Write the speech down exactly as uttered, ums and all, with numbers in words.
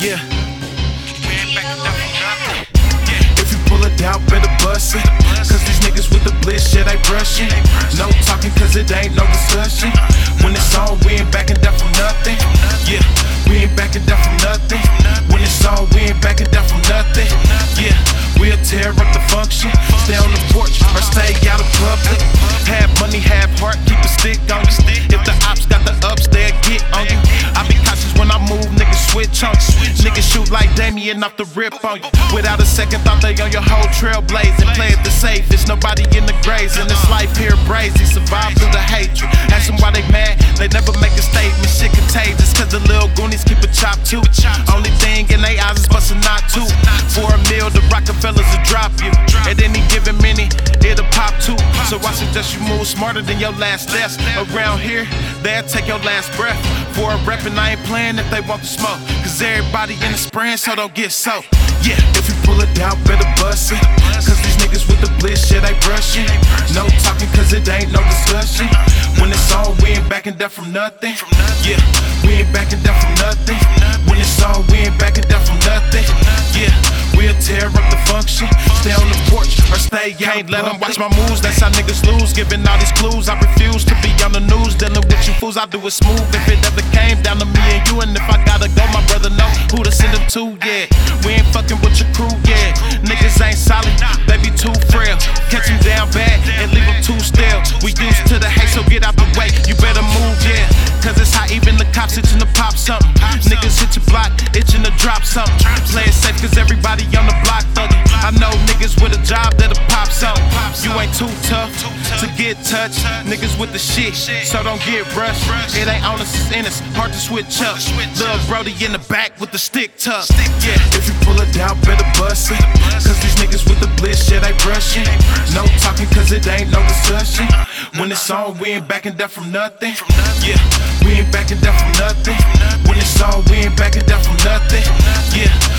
Yeah, we ain't backing down from nothing. Yeah. If you pull it out, better bust it. Cause these niggas with the bliss, shit ain't brushing. No talking cause it ain't no discussion. When it's on, we ain't backing down from nothing. Yeah, we ain't backing down from nothing. When it's on, we ain't backing down from nothing. Yeah, we'll tear up the function. Stay on the porch or stay out of public. Have money, have heart, keep a stick on you. If the ops got the ups, they'll get on you. I be cautious when I move, niggas switch on you. Niggas shoot like Damien off the rip on you. Without a second thought, they on your whole trail blazing. Play it the safest, nobody in the graves. In this life here, brazy, survive through the hatred. Ask them why they mad, they never make a statement. Shit contagious, cause the little goonies keep a chop too. Only thing in they eyes is bustin' not two. For a meal, the Rockefellers will drop you. At any given minute, it'll pop too. So I suggest you move smarter than your last steps. Around here, they'll take your last breath. For a reppin', I ain't playin' if they want the smoke. Cause everybody in the spraying, so don't get soaked. Yeah, if you pull it out, better bust it. Cause these niggas with the bliss, shit ain't brushing. No talking cause it ain't no discussion. When it's on, we ain't backing down from nothing. Yeah, we ain't backing down from nothing. When it's on, we ain't backing down from nothing. Yeah, we'll tear up the function. Stay on the porch or stay out. Can't let them watch my moves, that's how niggas lose. Giving all these clues, I refuse to be on the news. Dealing with you fools, I do it smooth. If it ever came down to me and you, and if I gotta go, my brother know who to send him to, yeah. We ain't fucking with your crew, yeah. Niggas ain't solid, they be too frail. Catch them down bad and leave them too stale. We used to the hate, so get out the way. You better move, yeah. Cause it's hot, even the cops itching to pop something. Niggas hit your block, itching to drop something. Play it safe cause everybody on the block thuggin'. I know niggas with a job that'll pop something. You ain't too tough to get touched. Niggas with the shit, so don't get rushed. It ain't honest, it's innocent, hard to switch up. Lil' Brody in the back with the stick tuck. Yeah, if you pull it out, better bust it. Cause these niggas with the bliss, shit ain't brushing. No talking cause it ain't no discussion. When it's on, we ain't backing down from nothing. Yeah, we ain't backing down from nothing. When it's on, we ain't backing down from nothing. Yeah.